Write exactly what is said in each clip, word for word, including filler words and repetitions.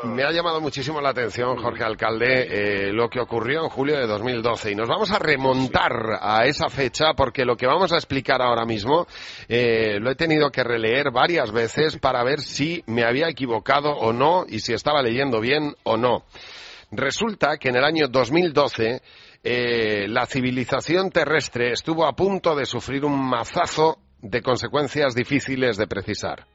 Me ha llamado muchísimo la atención, Jorge Alcalde, eh, lo que ocurrió en julio de dos mil doce. Y nos vamos a remontar a esa fecha porque lo que vamos a explicar ahora mismo eh, lo he tenido que releer varias veces para ver si me había equivocado o no y si estaba leyendo bien o no. Resulta que en el año dos mil doce eh, la civilización terrestre estuvo a punto de sufrir un mazazo de consecuencias difíciles de precisar.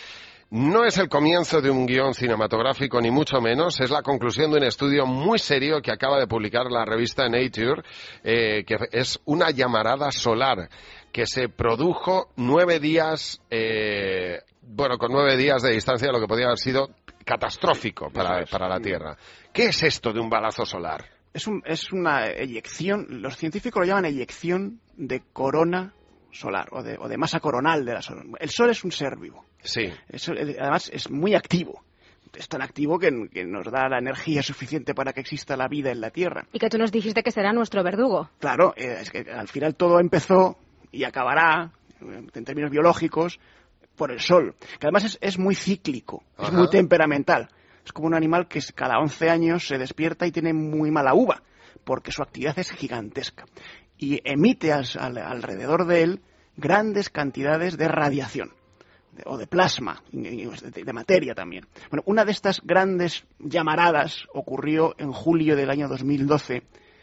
No es el comienzo de un guión cinematográfico, ni mucho menos. Es la conclusión de un estudio muy serio que acaba de publicar la revista Nature, eh, que es una llamarada solar que se produjo nueve días, eh, bueno, con nueve días de distancia, lo que podría haber sido catastrófico para, para la Tierra. ¿Qué es esto de un balazo solar? Es, un, es una eyección, los científicos lo llaman eyección de corona solar o de, o de masa coronal de la solar. El Sol es un ser vivo. Sí. Es, además es muy activo. Es tan activo que, que nos da la energía suficiente para que exista la vida en la Tierra. Y que tú nos dijiste que será nuestro verdugo. Claro, eh, es que al final todo empezó y acabará, en términos biológicos, por el Sol. Que además es, es muy cíclico, Ajá. es muy temperamental. Es como un animal que cada once años se despierta y tiene muy mala uva, porque su actividad es gigantesca. Y emite al, al, alrededor de él grandes cantidades de radiación. O de plasma, de, de materia también. Bueno, una de estas grandes llamaradas ocurrió en julio del año dos mil doce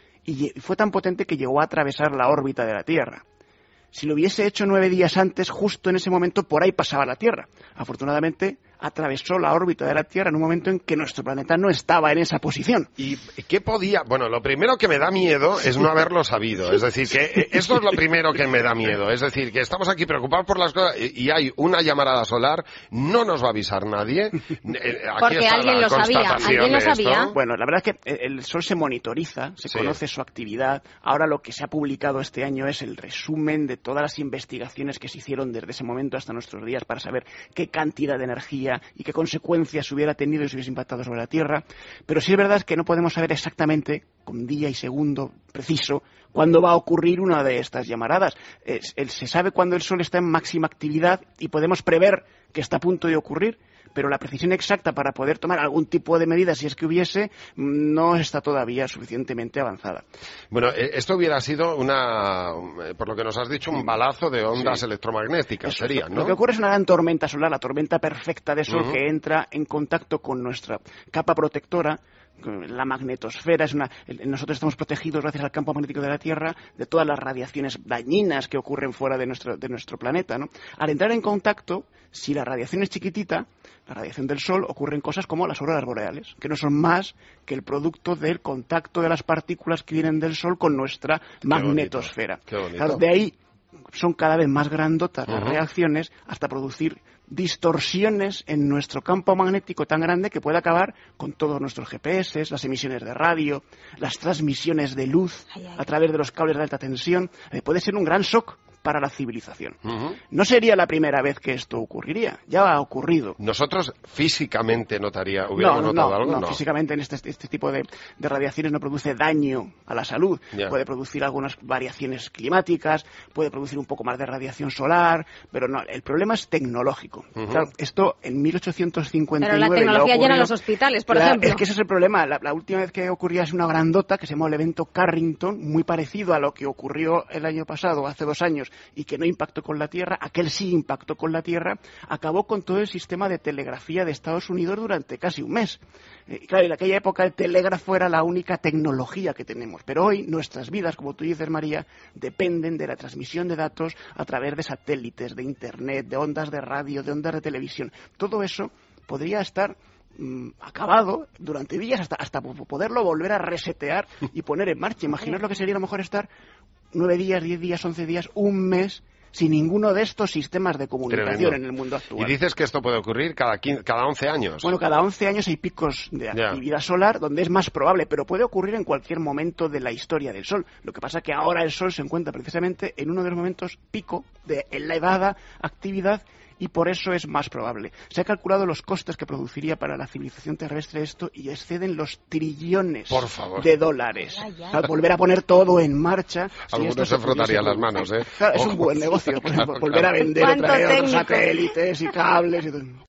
y fue tan potente que llegó a atravesar la órbita de la Tierra. Si lo hubiese hecho nueve días antes, justo en ese momento por ahí pasaba la Tierra. Afortunadamente atravesó la órbita de la Tierra en un momento en que nuestro planeta no estaba en esa posición. ¿Y qué podía? Bueno, lo primero que me da miedo es no haberlo sabido. Es decir, que esto es lo primero que me da miedo. Es decir, que estamos aquí preocupados por las cosas y hay una llamarada solar, no nos va a avisar nadie. Aquí Porque alguien lo sabía, alguien lo sabía. Bueno, la verdad es que el Sol se monitoriza, se sí. conoce su actividad. Ahora lo que se ha publicado este año es el resumen de todas las investigaciones que se hicieron desde ese momento hasta nuestros días para saber qué cantidad de energía y qué consecuencias hubiera tenido y se hubiese impactado sobre la Tierra. Pero sí es verdad que no podemos saber exactamente, con día y segundo preciso, cuándo va a ocurrir una de estas llamaradas. Es, el, se sabe cuándo el Sol está en máxima actividad y podemos prever que está a punto de ocurrir, pero la precisión exacta para poder tomar algún tipo de medida, si es que hubiese, no está todavía suficientemente avanzada. Bueno, esto hubiera sido una, por lo que nos has dicho, un balazo de ondas sí. electromagnéticas, Eso, sería, ¿no? Lo que ocurre es una gran tormenta solar, la tormenta perfecta de Sol uh-huh. que entra en contacto con nuestra capa protectora. La magnetosfera es una. Nosotros estamos protegidos gracias al campo magnético de la Tierra de todas las radiaciones dañinas que ocurren fuera de nuestro de nuestro planeta, ¿no? Al entrar en contacto, si la radiación es chiquitita, la radiación del Sol, ocurren cosas como las auroras boreales, que no son más que el producto del contacto de las partículas que vienen del Sol con nuestra Qué magnetosfera. Bonito. Qué bonito. Claro, de ahí son cada vez más grandotas uh-huh. las reacciones hasta producir distorsiones en nuestro campo magnético tan grande que puede acabar con todos nuestros G P S, las emisiones de radio, las transmisiones de luz ay, ay. a través de los cables de alta tensión. Eh, puede ser un gran shock para la civilización. Uh-huh. No sería la primera vez que esto ocurriría, ya ha ocurrido. ¿Nosotros físicamente notaría, hubiéramos no, notado no, algo? No, no, físicamente en este, este tipo de, de radiaciones no produce daño a la salud. Yeah. Puede producir algunas variaciones climáticas, puede producir un poco más de radiación solar, pero no, el problema es tecnológico. Uh-huh. Claro, esto en mil ochocientos cincuenta y nueve... Pero la tecnología llena los hospitales, por claro, ejemplo. Es que ese es el problema. La, la última vez que ocurría es una grandota que se llamó el evento Carrington, muy parecido a lo que ocurrió el año pasado, hace dos años, y que no impactó con la Tierra, aquel sí impactó con la Tierra, acabó con todo el sistema de telegrafía de Estados Unidos durante casi un mes. Eh, claro, en aquella época el telégrafo era la única tecnología que tenemos, pero hoy nuestras vidas, como tú dices, María, dependen de la transmisión de datos a través de satélites, de Internet, de ondas de radio, de ondas de televisión. Todo eso podría estar mmm, acabado durante días hasta, hasta poderlo volver a resetear y poner en marcha. Imaginaos lo que sería a lo mejor estar nueve días, diez días, once días, un mes sin ninguno de estos sistemas de comunicación Tremendo. En el mundo actual. Y dices que esto puede ocurrir cada, quince, cada once años. Bueno, cada once años hay picos de actividad yeah. solar donde es más probable, pero puede ocurrir en cualquier momento de la historia del Sol. Lo que pasa es que ahora el Sol se encuentra precisamente en uno de los momentos pico de elevada actividad y por eso es más probable. Se ha calculado los costes que produciría para la civilización terrestre esto y exceden los trillones por favor. de dólares. Ay, ay. Al volver a poner todo en marcha... Algunos si se frotarían las manos, ¿eh? Claro, es un buen negocio, claro, volver claro. a vender otra vez otros satélites y cables y todo.